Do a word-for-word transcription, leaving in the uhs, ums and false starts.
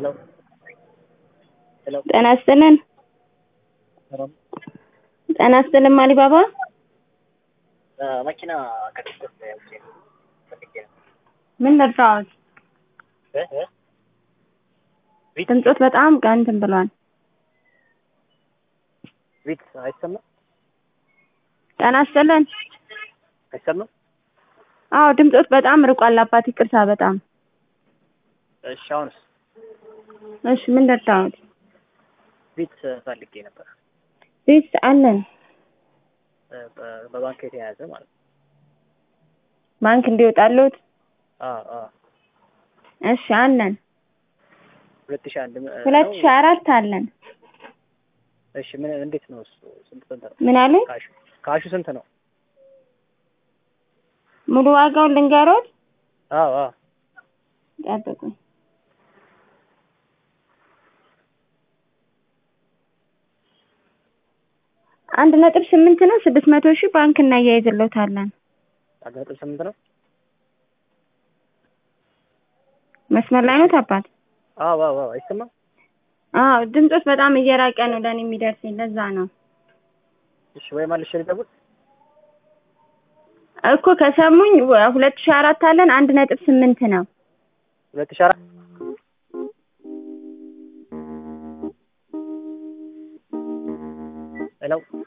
ሄሎ ሄሎ ጤና ይስጥልን። ጤና ይስጥልን አሊባባ። መኪና ከድስት ያውጪ ምን ልርዳዎት? እ እ ድምጾት በጣም እንትን ብሏል። ቪት አይሰማም? ጤና ይስጥልን። አይሰማም? አዎ ድምጾት በጣም ርቋል አባት ይቅርታ በጣም። እሺ አሁንስ? እሺ ምን ልርዳዎት? ቪት ፈልጌ ነበር። ቪት አለን። በባንክ የተያዘ ማለት ነው። ባንክ እንዲወጣሉት? አዎ አዎ። እሺ አለን። ሁለት ሺህ አንድ ሁለት ሺህ አራት አለን። እሺ ምን እንዴት ነው እሱ? ስንት ስንት ነው? ምን አለ? ካሹ ካሹ ስንት ነው? ሙሉ ዋጋውን ልንገሮት? አዎ አዎ። ጠብቁኝ። አንድ ነጥብ ስምንት ነው። ስድስት መቶ ሺህ ባንክ እናያይዝልዎታለን። አንድ ነጥብ ስምንት ነው። መስመር ላይ ነው አባት? አዎ አዎ አዎ። አይሰማም? አዎ ድምጾት በጣም እየራቀ ነው ለኔ የሚደርሰኝ ለዛ ነው። እሺ ወይ መልሼ ልደውል? እኮ ከሰሙኝ ሁለት ሺህ አራት አለን አንድ ነጥብ ስምንት ነው። ሁለት ሺህ አራት ሄሎ